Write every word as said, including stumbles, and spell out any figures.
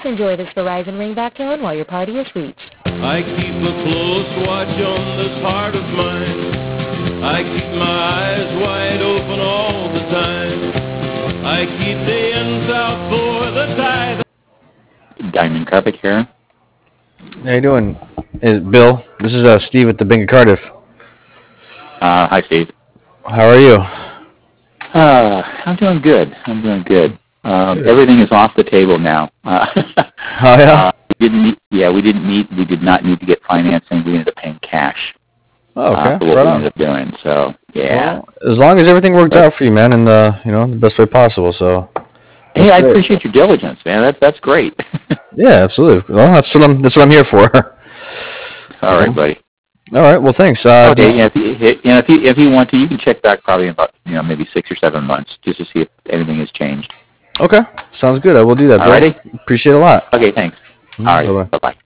enjoy this Verizon ringback tone while your party is reached. I keep a close watch on this heart of mine. I keep my eyes wide open all the time. I keep the ends out for the tide. Diamond Carpet here. How you doing, uh, Bill? This is uh, Steve at the Bank of Cardiff. Uh, hi, Steve. How are you? Uh, I'm doing good. I'm doing good. Um, everything is off the table now. Uh, oh yeah. Uh, we didn't need, yeah, we didn't need. We did not need to get financing. We ended up paying cash. Oh, okay. Uh, for what right we on. ended up doing. So yeah. Well, as long as everything worked out for you, man, in the you know the best way possible. So. Hey, I appreciate your diligence, man. That's that's great. Yeah, absolutely. Well, that's what I'm. That's what I'm here for. All right, buddy. All right. Well, thanks. Uh, okay. Yeah, if you, you know, if you if you want to, you can check back probably in about you know maybe six or seven months just to see if anything has changed. Okay. Sounds good. I will do that. All righty. Appreciate it a lot. Okay. Thanks. Mm-hmm. All right. Bye-bye. Bye bye.